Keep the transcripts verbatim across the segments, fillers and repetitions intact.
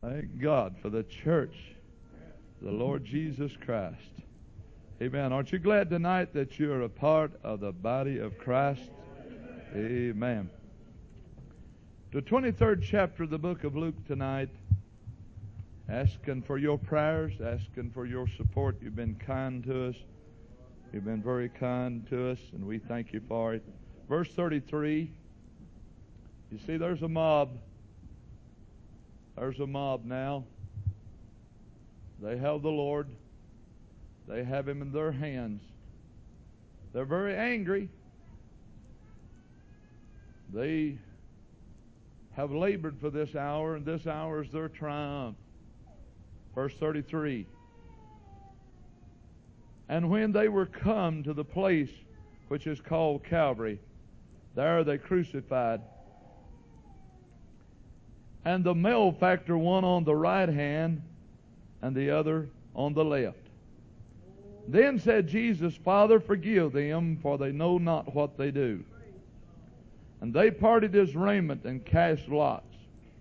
Thank God for the church, the Lord Jesus Christ. Amen. Aren't you glad tonight that you're a part of the body of Christ? Amen. The twenty-third chapter of the book of Luke tonight, asking for your prayers, asking for your support. You've been kind to us. You've been very kind to us, and we thank you for it. Verse thirty-three, you see there's a mob. There's a mob now. They have the Lord. They have Him in their hands. They're very angry. They have labored for this hour, and this hour is their triumph. Verse thirty-three. And when they were come to the place which is called Calvary, there they crucified. And the malefactor, one on the right hand, and the other on the left. Then said Jesus, Father, forgive them, for they know not what they do. And they parted his raiment and cast lots.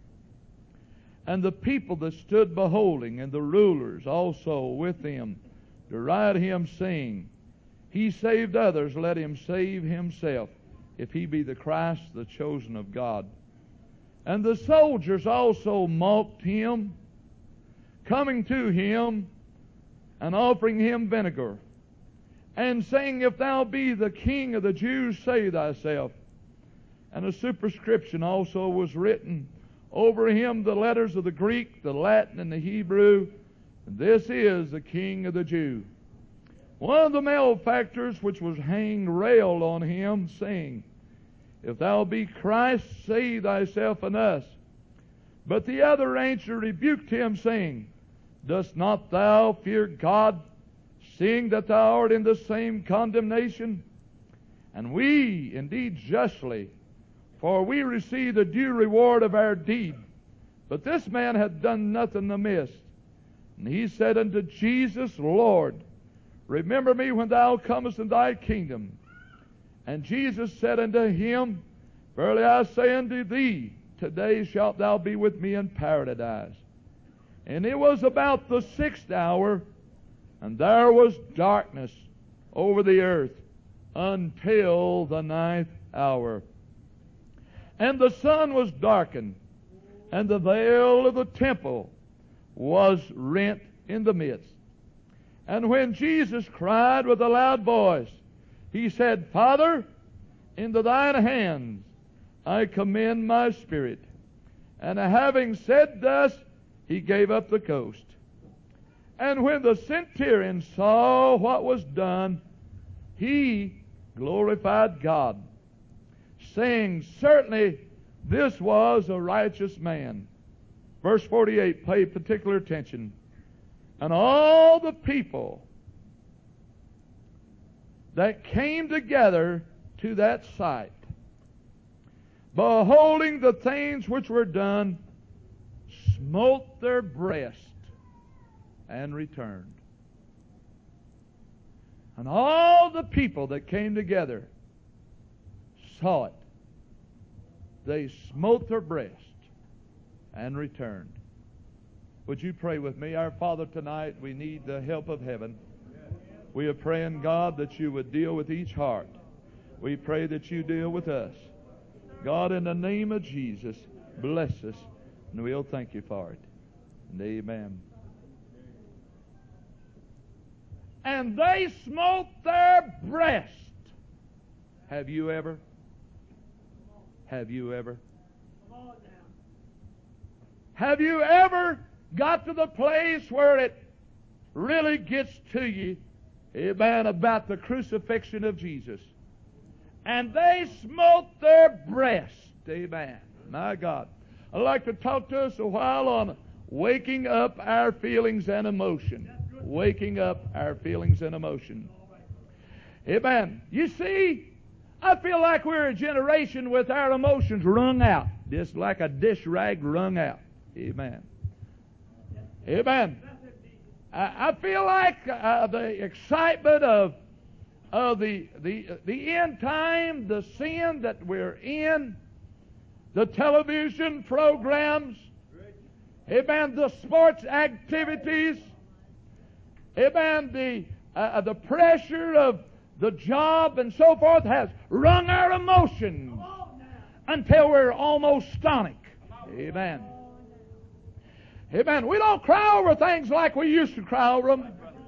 And the people that stood beholding, and the rulers also with them, deride him, saying, He saved others, let him save himself, if he be the Christ, the chosen of God. And the soldiers also mocked him, coming to him, and offering him vinegar, and saying, If thou be the King of the Jews, save thyself. And a superscription also was written over him, the letters of the Greek, the Latin, and the Hebrew, This is the King of the Jews. One of the malefactors which was hanged railed on him, saying, If thou be Christ, save thyself and us. But the other answered, rebuked him, saying, Dost not thou fear God, seeing that thou art in the same condemnation? And we indeed justly, for we receive the due reward of our deed. But this man hath done nothing amiss. And he said unto Jesus, Lord, remember me when thou comest in thy kingdom. And Jesus said unto him, Verily I say unto thee, today shalt thou be with me in paradise. And it was about the sixth hour, and there was darkness over the earth until the ninth hour. And the sun was darkened, and the veil of the temple was rent in the midst. And when Jesus cried with a loud voice, he said, Father, into thine hands I commend my spirit. And having said thus, he gave up the ghost. And when the centurion saw what was done, he glorified God, saying, Certainly this was a righteous man. Verse forty-eight, pay particular attention. And all the people that came together to that sight, beholding the things which were done, smote their breast and returned. And all the people that came together saw it. They smote their breast and returned. Would you pray with me? Our Father, tonight we need the help of heaven. We are praying, God, that you would deal with each heart. We pray that you deal with us. God, in the name of Jesus, bless us, and we'll thank you for it. And amen. And they smote their breast. Have you ever? Have you ever? Have you ever got to the place where it really gets to you, amen, about the crucifixion of Jesus? And they smote their breast, amen. My God. I'd like to talk to us a while on waking up our feelings and emotion. Waking up our feelings and emotion. Amen. You see, I feel like we're a generation with our emotions wrung out. Just like a dish rag wrung out. Amen. Amen. I, I feel like uh, the excitement of of the, the, the end time, the sin that we're in, the television programs, Amen. The sports activities. Amen. The, uh, the pressure of the job and so forth has wrung our emotions until we're almost stonic. Amen. Amen. We don't cry over things like we used to cry over them.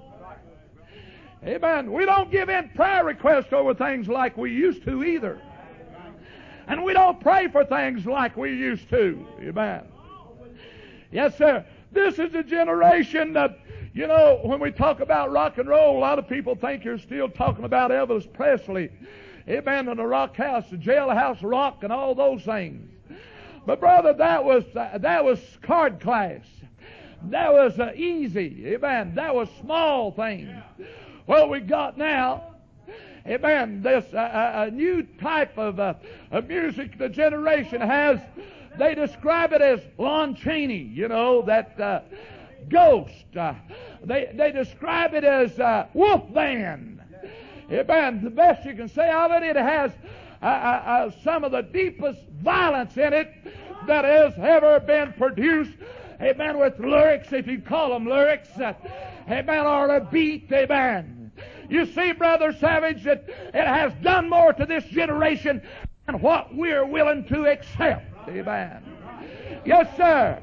Amen. We don't give in prayer requests over things like we used to either. And we don't pray for things like we used to. Amen. Yes, sir. This is a generation that, you know, when we talk about rock and roll, a lot of people think you're still talking about Elvis Presley. Amen. And the rock house, the jailhouse rock and all those things. But brother, that was uh, that was card class. That was uh, easy. Amen. That was small things. What we got now, amen, this uh, a new type of, uh, of music the generation has. They describe it as Lon Chaney, you know, that uh, Ghost. Uh, they they describe it as uh, Wolf Band. Amen. The best you can say of it, it has uh, uh, uh, some of the deepest violence in it that has ever been produced. Amen. With lyrics, if you call them lyrics. Uh, amen. Or a beat. Amen. You see, Brother Savage, that it has done more to this generation than what we're willing to accept. Amen. Yes, sir.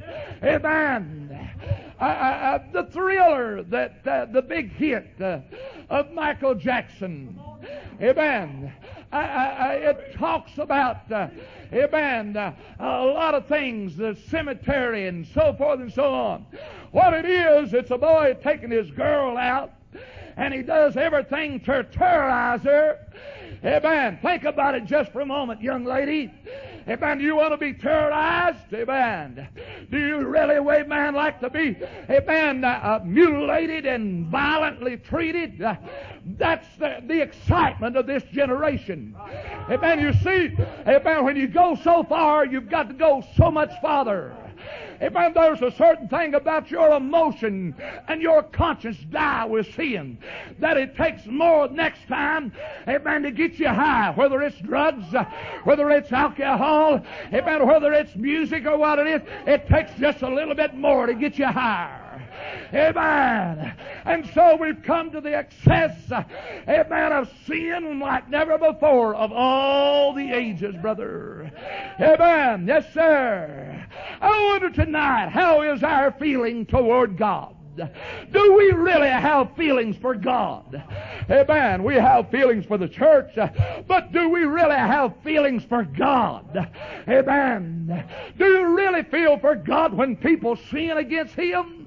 Amen. Uh, uh, uh, the Thriller, that uh, the big hit uh, of Michael Jackson. Amen. Uh, uh, it talks about, uh, amen, uh, a lot of things, the cemetery and so forth and so on. What it is, it's a boy taking his girl out, and he does everything to terrorize her. Amen. Think about it just for a moment, young lady. Amen. Do you want to be terrorized? Amen. Do you really, amen, like to be, amen, uh, mutilated and violently treated? Uh, that's the, the excitement of this generation. Amen. You see, amen, when you go so far, you've got to go so much farther. Amen. There's a certain thing about your emotion and your conscience die with sin that it takes more next time, amen, to get you high. Whether it's drugs, uh, whether it's alcohol, amen, whether it's music or what it is, it takes just a little bit more to get you higher. Amen. And so we've come to the excess, uh, amen, of sin like never before of all the ages, brother. Amen. Yes, sir. I wonder tonight, how is our feeling toward God? Do we really have feelings for God? Amen. We have feelings for the church, but do we really have feelings for God? Amen. Do you really feel for God when people sin against Him?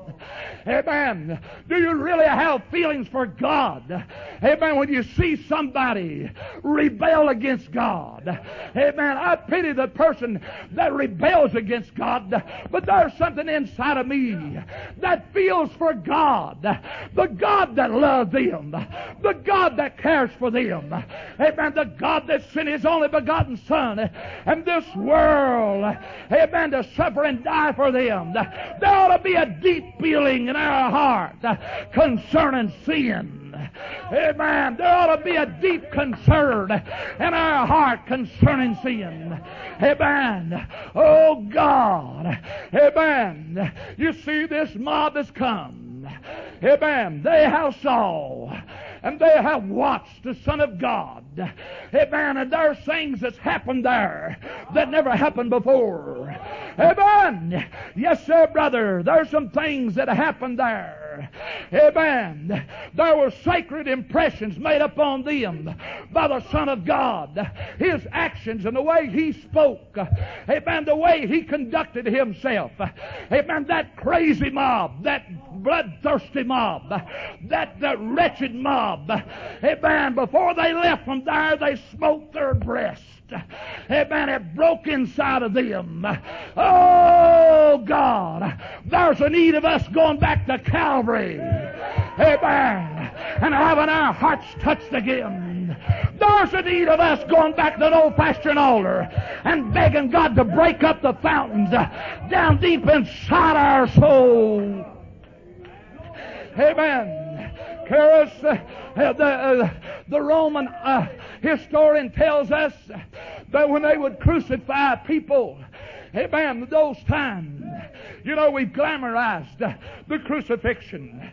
Amen. Do you really have feelings for God? Amen. When you see somebody rebel against God. Amen. I pity the person that rebels against God. But there's something inside of me that feels for God. The God that loves them. The God that cares for them. Amen. The God that sent His only begotten Son and this world. Amen. To suffer and die for them. There ought to be a deep feeling in our heart concerning sin. Amen. There ought to be a deep concern in our heart concerning sin. Amen. Oh God. Amen. You see, this mob has come. Amen. They have saw and they have watched the Son of God. Amen. And there's things that's happened there that never happened before. Amen. Yes, sir, brother. There's some things that happened there. Amen. There were sacred impressions made upon them by the Son of God. His actions and the way He spoke. Amen. The way He conducted Himself. Amen. That crazy mob, that bloodthirsty mob, that, that wretched mob. Amen. Before they left from there, they smote their breast. Amen. It broke inside of them. Oh, God. There's a need of us going back to Calvary. Amen. And having our hearts touched again. There's a need of us going back to the old pasturing altar and begging God to break up the fountains down deep inside our soul. Amen. Carus, uh, the, uh, the Roman uh, historian tells us that when they would crucify people, amen, those times, You know, we've glamorized uh, the crucifixion.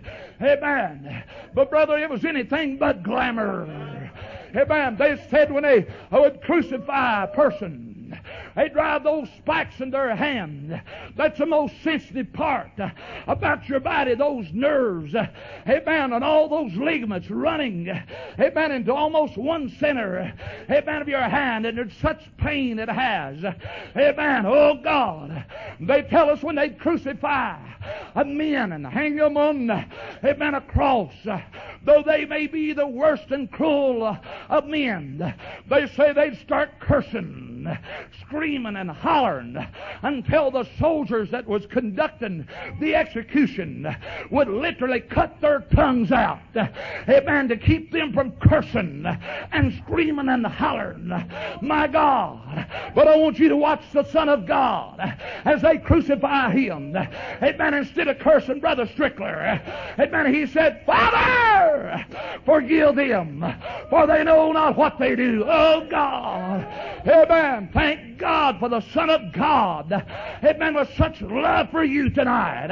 Amen. But brother, it was anything but glamour. Amen. They said when they would crucify a person, they drive those spikes in their hand. That's the most sensitive part about your body, those nerves. Amen. And all those ligaments running, amen, into almost one center, amen, of your hand. And there's such pain it has. Amen. Oh God. They tell us when they crucify a men and hang them on, amen, a cross, though they may be the worst and cruel of men, they say they'd start cursing, screaming and hollering until the soldiers that was conducting the execution would literally cut their tongues out, amen, to keep them from cursing and screaming and hollering. My God. But I want you to watch the Son of God as they crucify him. Amen. Instead of cursing Brother Strickler, amen, he said, Father, forgive them, for they know not what they do. Oh God. Amen. Thank God for the Son of God. Amen. With such love for you tonight.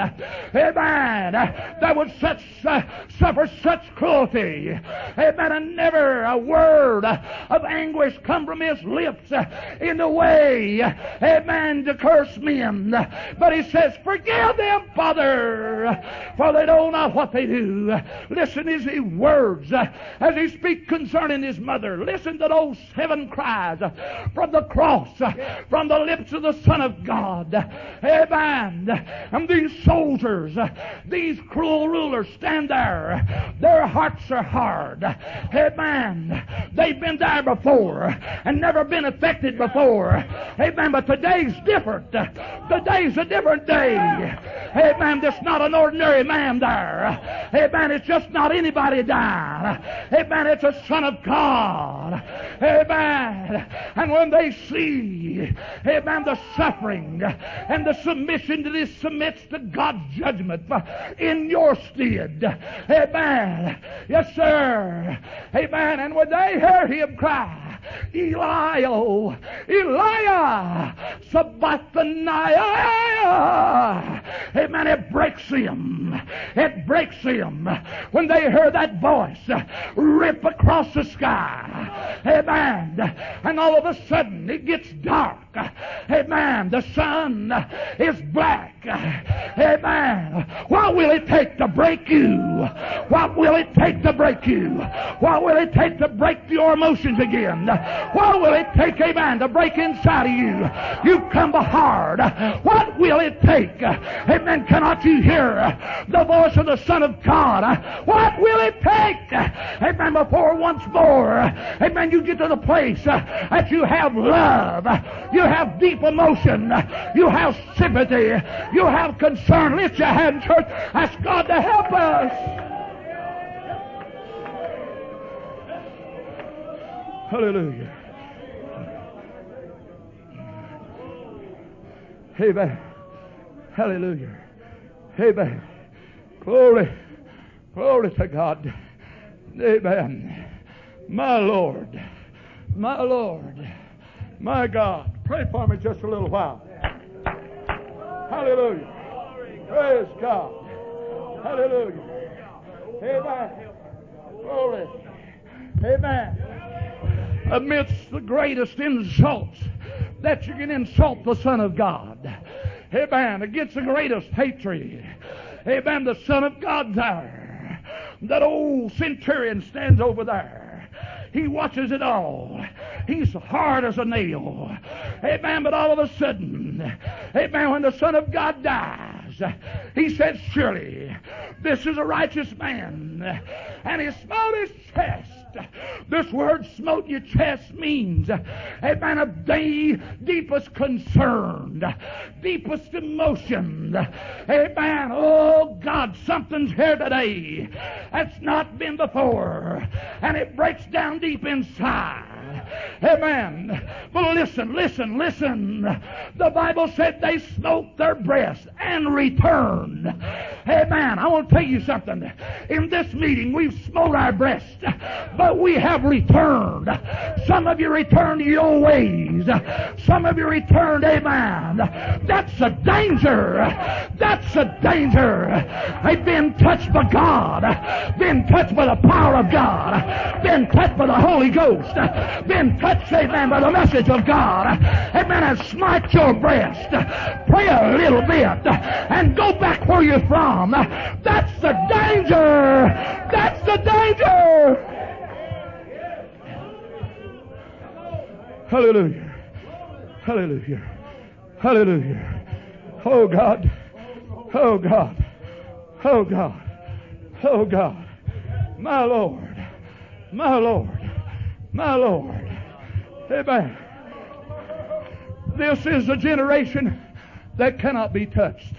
Amen. That would such uh, suffer such cruelty. Amen. And never a word of anguish come from his lips in the way, amen, to curse men. But he says, forgive them, Father, for they know not what they do. Listen to his words as he speaks concerning his mother. Listen to those seven cries from the cross, from the lips of the Son of God. Amen. And these soldiers, these cruel rulers stand there. Their hearts are hard. Amen. They've been there before and never been affected before. Amen. But today's different. Today's a different day. Amen. There's not an ordinary man there. Amen. It's just not anybody dying. Amen. It's a Son of God. Amen. And when they see, amen, the suffering and the submission to this submits to God's judgment in your stead. Amen. Yes, sir. Amen. And when they hear him cry, Eli, oh, Eli, Sabachthani. Amen. It breaks him. It breaks him when they hear that voice rip across the sky. Amen. And all of a sudden it gets dark. Amen. The sun is black. Amen. What will it take to break you? What will it take to break you? What will it take to break your emotions again? What will it take, amen, to break inside of you? You've come hard. What will it take? Amen. Cannot you hear the voice of the Son of God? What will it take? Amen. Before once more, amen, you get to the place that you have love, you have deep emotion, you have sympathy, you have concern. Lift your hand, church. Ask God to help us. Hallelujah. Amen. Hallelujah. Amen. Glory. Glory to God. Amen. My Lord. My Lord. My God. Pray for me just a little while. Hallelujah. Praise God. Hallelujah. Amen. Glory. Amen. Amidst the greatest insults that you can insult the Son of God. Amen. Against the greatest hatred. Amen. The Son of God there. That old centurion stands over there. He watches it all. He's hard as a nail. Amen. But all of a sudden, amen, when the Son of God dies, he said, surely this is a righteous man. And he smote his chest. This word smote your chest means, amen, of the deepest concern, deepest emotion. Amen. Oh God, something's here today that's not been before. And it breaks down deep inside. Amen. But listen, listen, listen. The Bible said they smote their breasts and returned. Amen. I want to tell you something. In this meeting, we've smote our breasts, but we have returned. Some of you returned to your ways. Some of you returned, amen. That's a danger. That's a danger. They've been touched by God, been touched by the power of God, been touched by the Holy Ghost, been touched, amen, by the message of God. Amen. And smite your breast. Pray a little bit and go back where you're from. That's the danger. That's the danger. Hallelujah. Hallelujah. Hallelujah. Oh God. Oh God. Oh God. Oh God. My Lord. My Lord. My Lord. Amen. This is a generation that cannot be touched.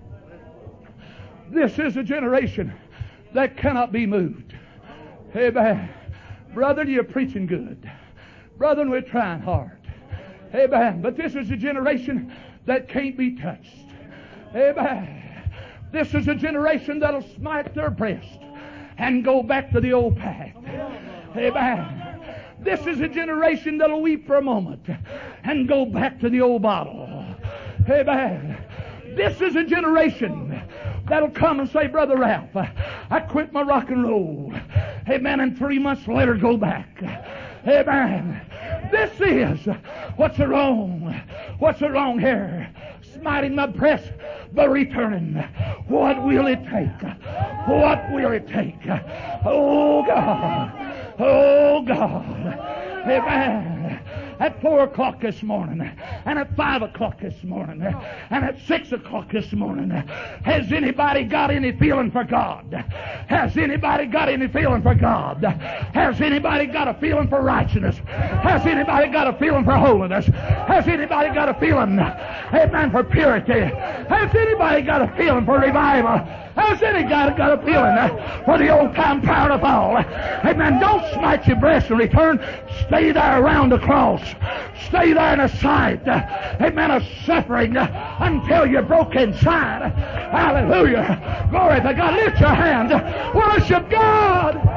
This is a generation that cannot be moved. Amen. Brother, you're preaching good. Brother, we're trying hard. Amen. But this is a generation that can't be touched. Amen. This is a generation that'll smite their breast and go back to the old path. Amen. This is a generation that'll weep for a moment and go back to the old bottle. Amen. This is a generation that'll come and say, Brother Ralph, I quit my rock and roll. Amen. And three months later go back. Amen. This is what's wrong. What's wrong here? Smiting my breast, but returning. What will it take? What will it take? Oh God. Oh God. Amen. At four o'clock this morning, and at five o'clock this morning, and at six o'clock this morning, has anybody got any feeling for God? Has anybody got any feeling for God? Has anybody got a feeling for righteousness? Has anybody got a feeling for holiness? Has anybody got a feeling, amen, for purity? Has anybody got a feeling for revival? Has any guy got a feeling uh, for the old time power to fall? Amen. Don't smite your breast and return. Stay there around the cross. Stay there in the sight. Uh, amen. Of suffering uh, until you're broke inside. Hallelujah. Glory to God. Lift your hands. Worship God.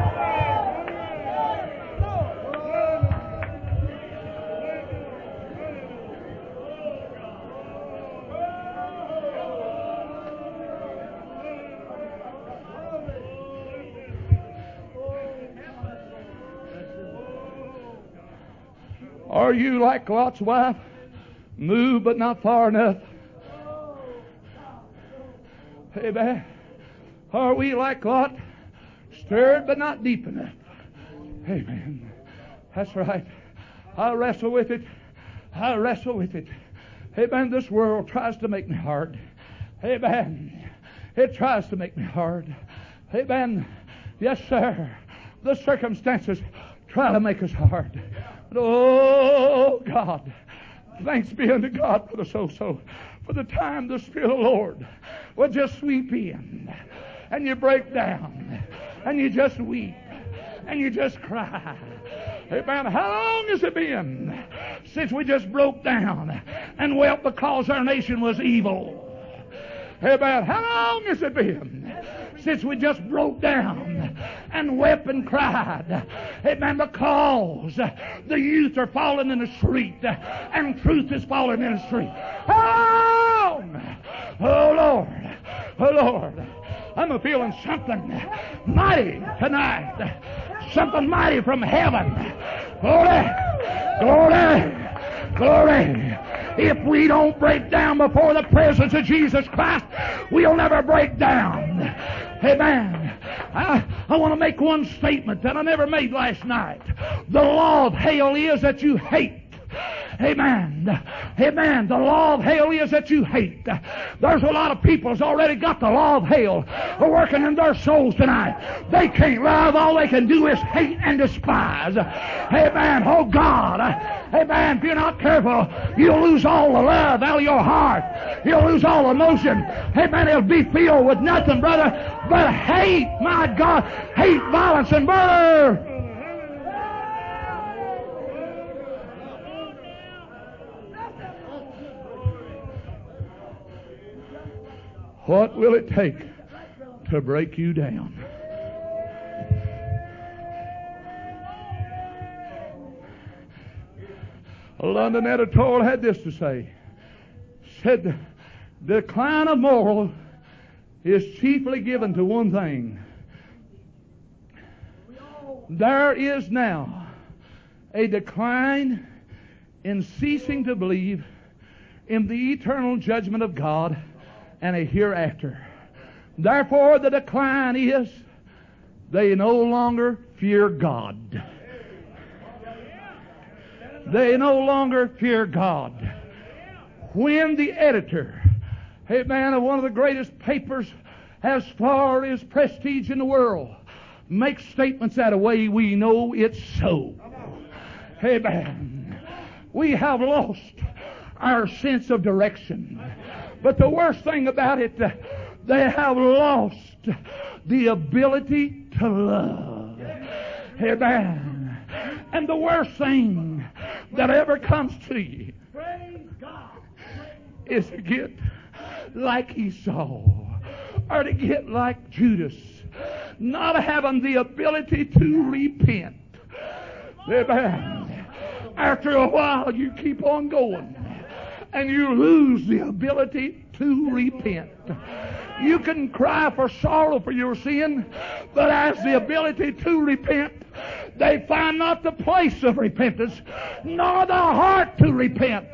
Are you like Lot's wife? Move but not far enough. Amen. Are we like Lot? Stirred but not deep enough. Amen. That's right. I wrestle with it. I wrestle with it. Amen. This world tries to make me hard. Amen. It tries to make me hard. Amen. Yes, sir. The circumstances try to make us hard. But oh, God, thanks be unto God for the so-so, for the time the Spirit of the Lord will just sweep in, and you break down, and you just weep, and you just cry. Amen. How long has it been since we just broke down and wept because our nation was evil? Amen. How long has it been since we just broke down and wept and cried? Amen. Because the youth are falling in the street and truth is falling in the street. How long? Oh Lord. Oh Lord. I'm feeling something mighty tonight. Something mighty from heaven. Glory. Glory. Glory. If we don't break down before the presence of Jesus Christ, we'll never break down. Amen. I, I want to make one statement that I never made last night. The law of hell is that you hate. Amen. Amen. The law of hell is that you hate. There's a lot of people that's already got the law of hell working in their souls tonight. They can't love. All they can do is hate and despise. Amen. Oh God. Amen. If you're not careful, you'll lose all the love out of your heart. You'll lose all emotion. Amen. It'll be filled with nothing, brother, but hate. My God. Hate, violence, and murder. What will it take to break you down? A London editorial had this to say. Said, the decline of moral is chiefly given to one thing. There is now a decline in ceasing to believe in the eternal judgment of God and a hereafter. Therefore, the decline is they no longer fear God. They no longer fear God. When the editor, hey man, of one of the greatest papers as far as prestige in the world, makes statements that way, we know it's so. Hey man, we have lost our sense of direction. But the worst thing about it, they have lost the ability to love. Hey man, and the worst thing that ever comes to you is to get like Esau or to get like Judas, not having the ability to repent. Amen. After a while, you keep on going and you lose the ability to repent. You can cry for sorrow for your sin, but as the ability to repent, they find not the place of repentance, nor the heart to repent.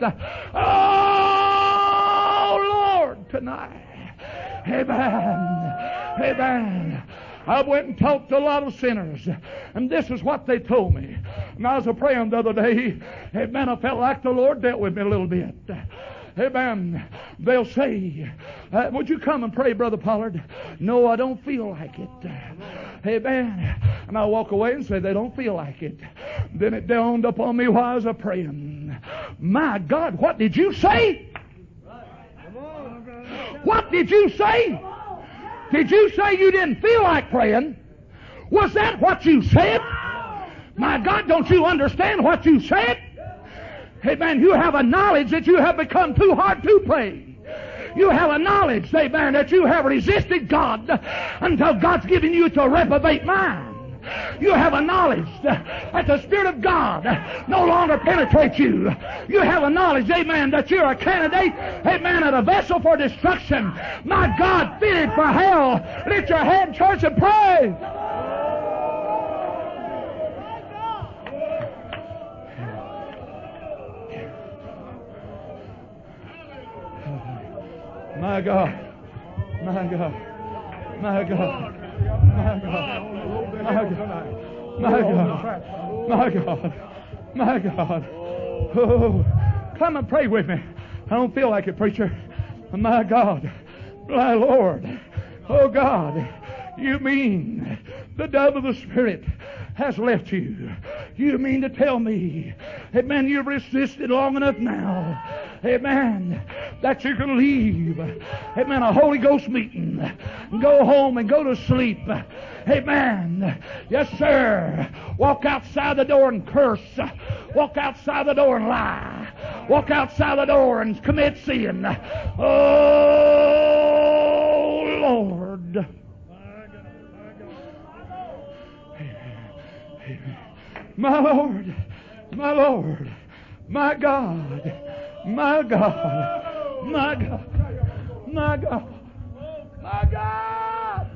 Oh, Lord, tonight. Amen. Amen. I went and talked to a lot of sinners, and this is what they told me. And I was praying the other day, amen, I felt like the Lord dealt with me a little bit. Amen. They'll say, uh, would you come and pray, Brother Pollard? No, I don't feel like it. Amen. And I walk away and say, they don't feel like it. Then it dawned upon me while I was praying. My God, what did you say? What did you say? Did you say you didn't feel like praying? Was that what you said? My God, don't you understand what you said? Amen. You have a knowledge that you have become too hard to pray. You have a knowledge, amen, that you have resisted God until God's given you to reprobate mind. You have a knowledge that the Spirit of God no longer penetrates you. You have a knowledge, amen, that you're a candidate, amen, and a vessel for destruction. My God, fitted for hell. Lift your head, church, and pray. My God, my God, my God, my God, my God, my God, my God, my God. Oh, come and pray with me. I don't feel like it, preacher. My God, my Lord, oh God, you mean the dove of the Spirit has left you? You mean to tell me, amen, you've resisted long enough now, amen, that you can leave, amen, a Holy Ghost meeting, go home and go to sleep, amen, yes sir, walk outside the door and curse, walk outside the door and lie, walk outside the door and commit sin. Oh Lord, my Lord, my Lord, my God, my God, my God, my God, my God.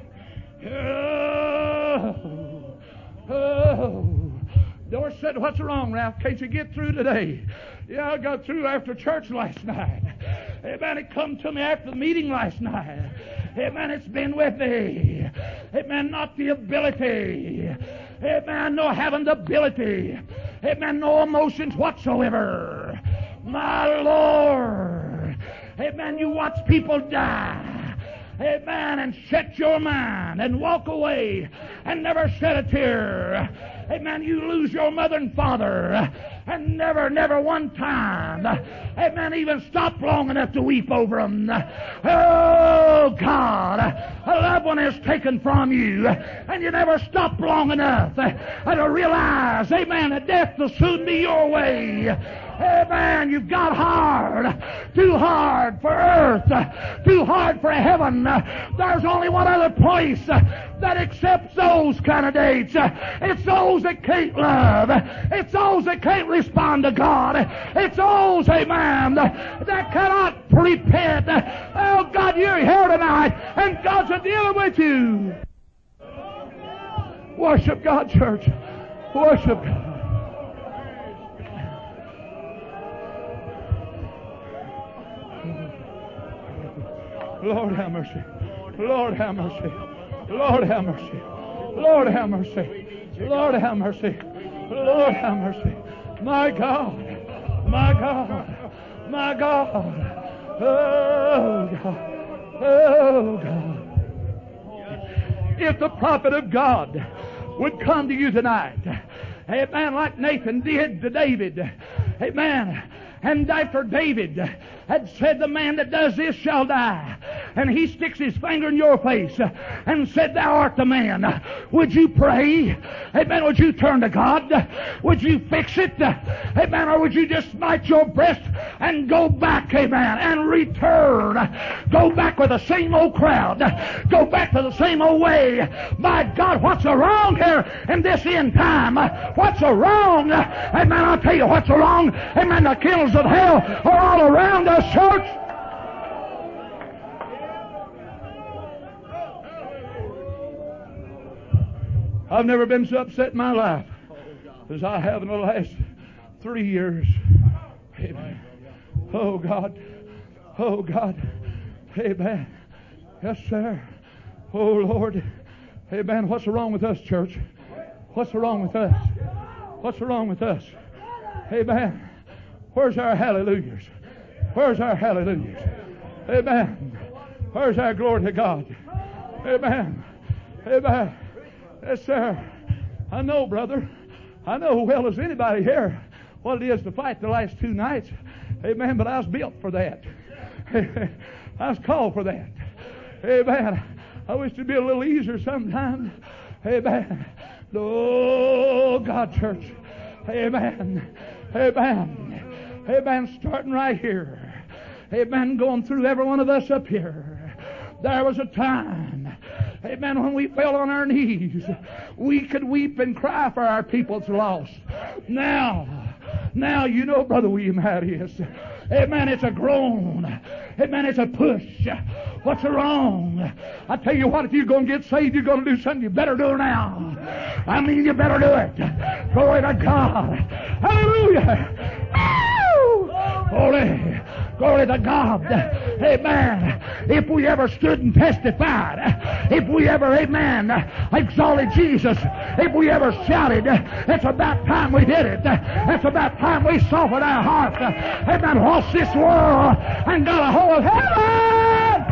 Oh, oh. Doris said, what's wrong, Ralph? Can't you get through today? Yeah, I got through after church last night. Amen. It come to me after the meeting last night. Amen. It's been with me. Amen. Not the ability. Amen. No having the ability. Amen. No emotions whatsoever. My Lord. Amen. You watch people die. Amen. And shut your mind and walk away and never shed a tear. Amen. You lose your mother and father and never, never one time, amen, even stop long enough to weep over them. Oh, God, a loved one is taken from you and you never stop long enough to realize, amen, that death will soon be your way. Amen. You've got hard too hard for earth, too hard for heaven. There's only one other place that accepts those candidates. It's those that can't love. It's those that can't respond to God. It's those, amen, that cannot repent. Oh, God, you're here tonight, and God's dealing with you. Worship God, church. Worship God. Lord have mercy. Lord have mercy. Lord have mercy. Lord have mercy. Lord have mercy. Lord have mercy. My God. My God. My God. Oh God. Oh God. If the prophet of God would come to you tonight, amen, like Nathan did to David, amen, and after David had said, the man that does this shall die, and he sticks his finger in your face and said, thou art the man, would you pray? Amen. Would you turn to God? Would you fix it? Amen. Or would you just smite your breast and go back, amen, and return? Go back with the same old crowd. Go back to the same old way. My God, what's so wrong here in this end time? What's so wrong? Amen. I'll tell you what's so wrong. Amen. The kennels of hell are all around us, church. I've never been so upset in my life as I have in the last three years. Amen. Oh God. Oh God. Amen. Yes, sir. Oh Lord. Amen. What's wrong with us, church? What's wrong with us? What's wrong with us? Amen. Where's our hallelujahs? Where's our hallelujahs? Amen. Where's our glory to God? Amen. Amen. Yes, sir. I know, brother. I know as well as anybody here what it is to fight the last two nights. Amen. But I was built for that. I was called for that. Amen. I wish it'd be a little easier sometimes. Amen. Oh, God, church. Amen. Amen. Amen. Starting right here. Amen. Going through every one of us up here. There was a time, amen, when we fell on our knees, we could weep and cry for our people that's lost. Now, now you know, Brother William, how it is. Amen, it's a groan. Amen, it's a push. What's wrong? I tell you what, if you're going to get saved, you're going to do something, you better do it now. I mean, you better do it. Glory to God. Hallelujah. Woo! Glory. Glory to God. Amen. If we ever stood and testified, if we ever, amen, exalted Jesus, if we ever shouted, it's about time we did it. It's about time we softened our hearts. Amen. Lost this world and got a hold of heaven.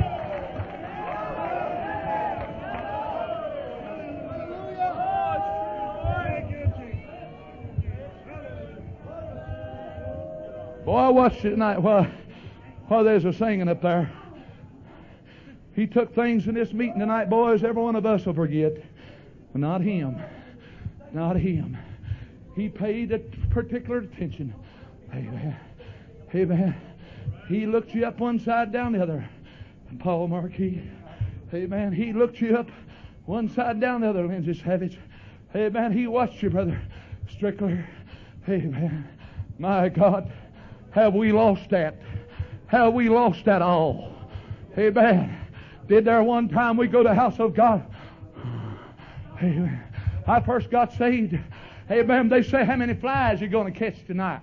Boy, I watched it tonight while, while there's a singing up there. He took things in this meeting tonight, boys, every one of us will forget. But not him. Not him. He paid a particular attention. Amen. Amen. He looked you up one side, down the other. And Paul Marquis. Amen. He looked you up one side, down the other, Lindsay Savage. Amen. He watched you, Brother Strickler. Amen. My God. Have we lost that? Have we lost that all? Amen. Did there one time we go to the house of God? Amen. I first got saved. Amen. They say, how many flies are you going to catch tonight?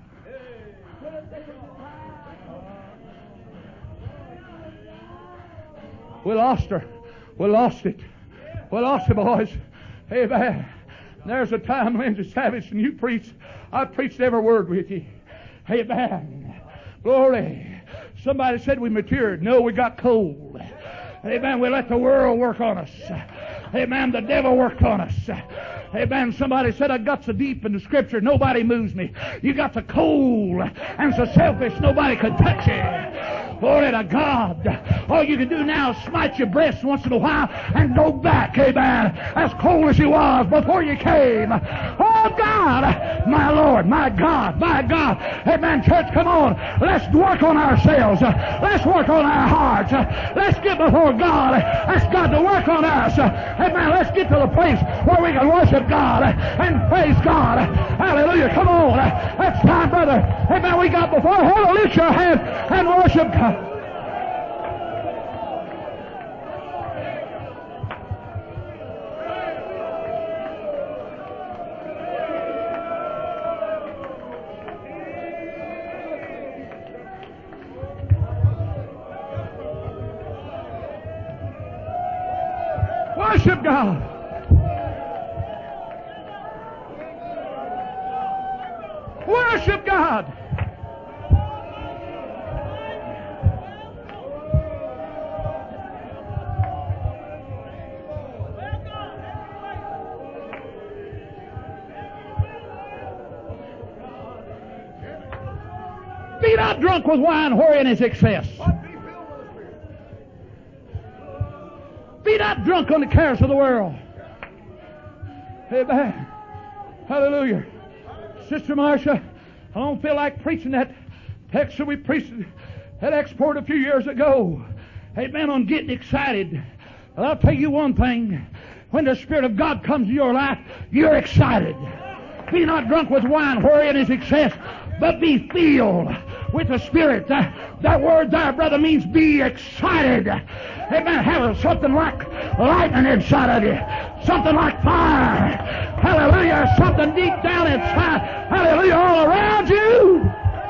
We lost her. We lost it. We lost it, boys. Amen. There's a time, Lindsay Savage, and you preached. I preached every word with you. Amen. Glory. Somebody said we matured. No, we got cold. Amen. We let the world work on us. Amen. The devil worked on us. Amen. Somebody said I got so deep in the Scripture, nobody moves me. You got so cold and so selfish, nobody could touch you. Glory to God. All you can do now is smite your breast once in a while and go back, amen, as cold as you was before you came. Oh, God, my Lord, my God, my God. Amen, church, come on. Let's work on ourselves. Let's work on our hearts. Let's get before God. Ask God to work on us. Amen, let's get to the place where we can worship God and praise God. Hallelujah, come on. That's time, brother. Amen, we got before heaven. Lift your hand and worship God. Worship God. Worship God. Be not drunk with wine wherein is excess. Be not drunk on the cares of the world. Amen. Hallelujah. Sister Marcia, I don't feel like preaching that text that we preached at Export a few years ago. Amen, on getting excited. But I'll tell you one thing. When the Spirit of God comes to your life, you're excited. Be not drunk with wine wherein is excess, but be filled with the Spirit. That, that word there, brother, means be excited. Amen. Have something like lightning inside of you. Something like fire. Hallelujah. Something deep down inside. Hallelujah. All around you.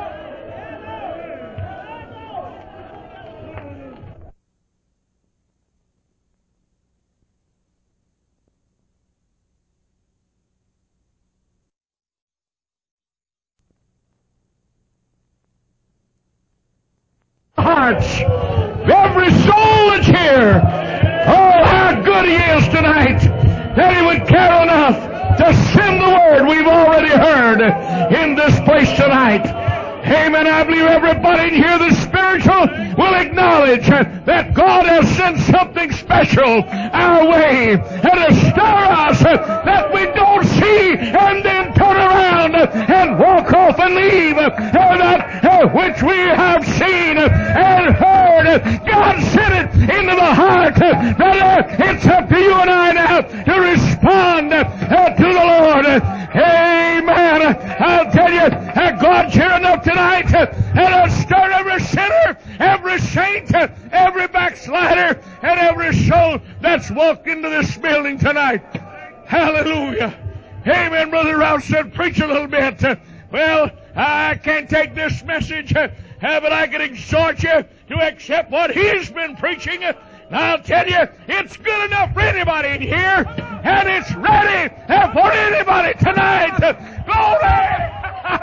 Hearts, every soul that's here. Oh, how good He is tonight that He would care enough to send the word we've already heard in this place tonight. Amen. I believe everybody in here that's spiritual will acknowledge that God has sent something special our way and to stir us that we don't see and then turn around and walk off and leave that which we have seen and heard. God sent it into the heart that it's up to you and I now to respond to the Lord. Amen. I'll tell you, God's here enough tonight and I'll stir every sinner, every saint, every backslider, and every soul that's walked into this building tonight. Hallelujah. Amen. Brother Rouse said, preach a little bit. Well, I can't take this message, but I can exhort you to accept what he's been preaching. I'll tell you, it's good enough for anybody in here, and it's ready for anybody tonight. Glory!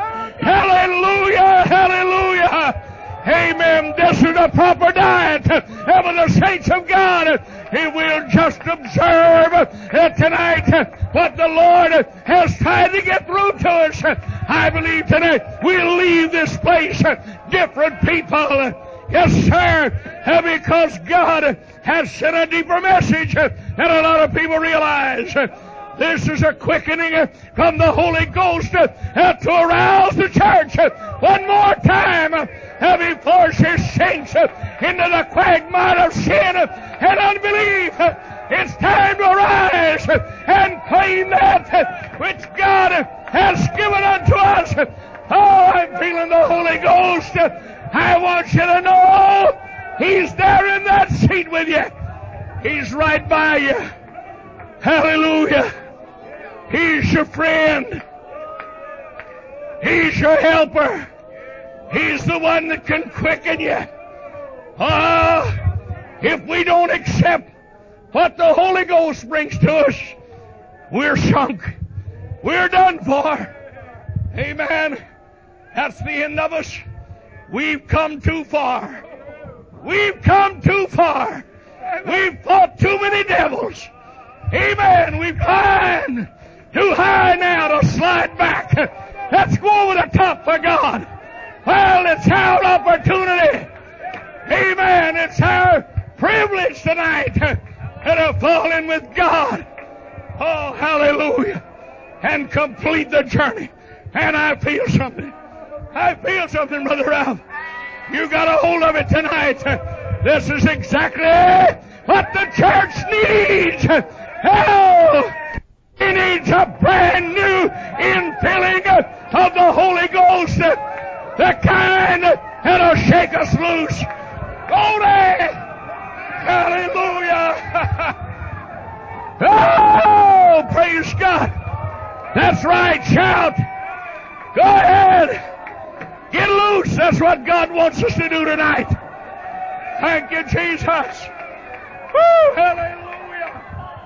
Hallelujah! Hallelujah! Amen. This is a proper diet of the saints of God. He will just observe uh, tonight uh, what the Lord uh, has tried to get through to us. I believe tonight we'll leave this place uh, different people. Uh, yes, sir, uh, because God has sent a deeper message uh, than a lot of people realize. Uh, This is a quickening uh, from the Holy Ghost uh, uh, to arouse the church uh, one more time uh, uh, before she sinks uh, into the quagmire of sin uh, and unbelief. Uh, it's time to arise uh, and claim that uh, which God uh, has given unto us. Oh, I'm feeling the Holy Ghost. Uh, I want you to know He's there in that seat with you. He's right by you. Hallelujah. He's your friend. He's your helper. He's the one that can quicken you. Ah, if we don't accept what the Holy Ghost brings to us, we're sunk. We're done for. Amen. That's the end of us. We've come too far. We've come too far. We've fought too many devils. Amen. We've climbed too high now to slide back. Let's go over the top for God. Well, it's our opportunity. Amen. It's our privilege tonight to, to fall in with God. Oh, hallelujah. And complete the journey. And I feel something. I feel something, Brother Ralph. You got a hold of it tonight. This is exactly what the church needs. Oh, it needs a brand new infilling of the Holy Ghost. The kind that'll shake us loose. Glory! Hallelujah! Oh, praise God! That's right, shout! Go ahead! Get loose! That's what God wants us to do tonight. Thank you, Jesus! Woo! Hallelujah!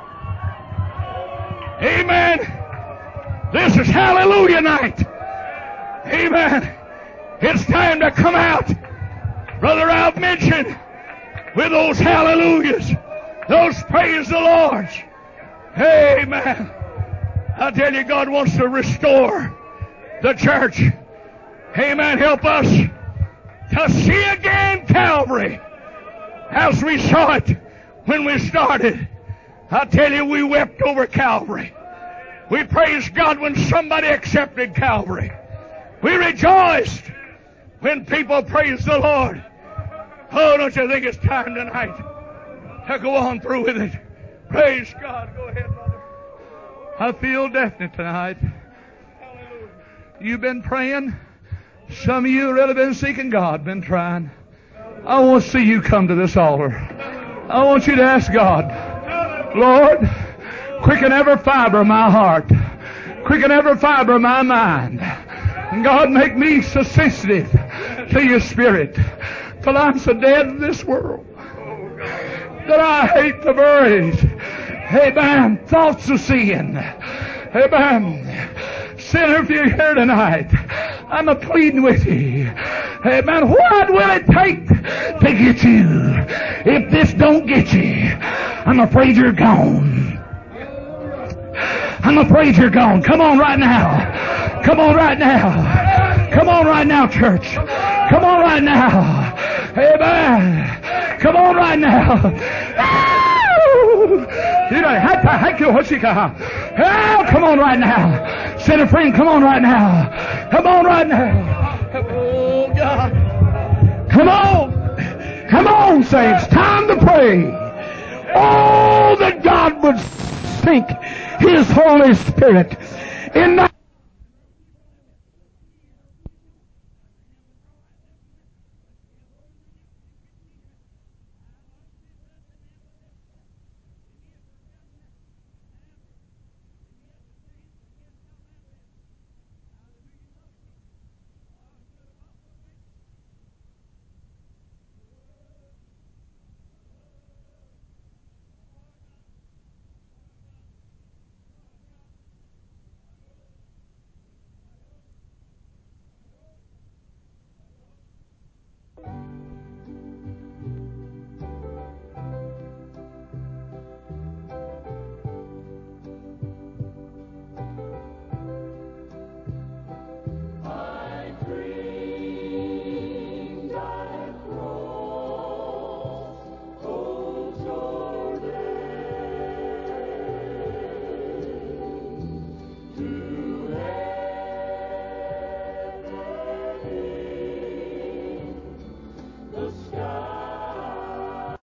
Amen! This is Hallelujah night! Amen! It's time to come out! Brother Ralph mentioned with those hallelujahs, those praise the Lord. Amen. I tell you, God wants to restore the church. Amen. Help us to see again Calvary as we saw it when we started. I tell you, we wept over Calvary. We praised God when somebody accepted Calvary. We rejoiced when people praised the Lord. Oh, don't you think it's time tonight to go on through with it? Praise God. Go ahead, Mother. I feel definite tonight. Hallelujah. You've been praying. Some of you have really been seeking God, been trying. I want to see you come to this altar. I want you to ask God, Lord, quicken every fiber of my heart. Quicken every fiber of my mind. And God, make me so sensitive to your Spirit. Till I'm so dead in this world that I hate the very, amen, thoughts of sin. Amen. Sinner, if you're here tonight, I'm a pleading with you. Amen. What will it take to get you? If this don't get you, I'm afraid you're gone. I'm afraid you're gone. Come on right now. Come on right now. Come on right now, church. Come on right now. Amen. Come on right now. Oh, come on right now. Sinner friend, come on right now. Come on right now. Oh, God. Come on. Come on, saints. Time to pray. Oh, that God would sink His Holy Spirit in that